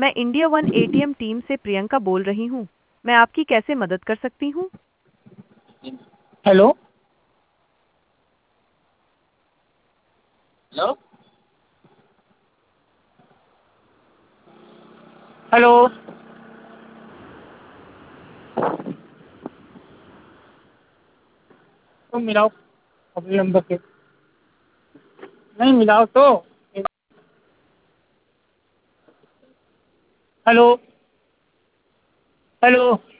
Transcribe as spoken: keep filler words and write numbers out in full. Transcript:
मैं India one ATM team से प्रियंका बोल रही हूँ। मैं आपकी कैसे मदद कर सकती हूँ? हेलो। हेलो। हेलो। तुम मिलाओ अपने नंबर पे। नहीं मिलाओ तो। हेलो। हेलो।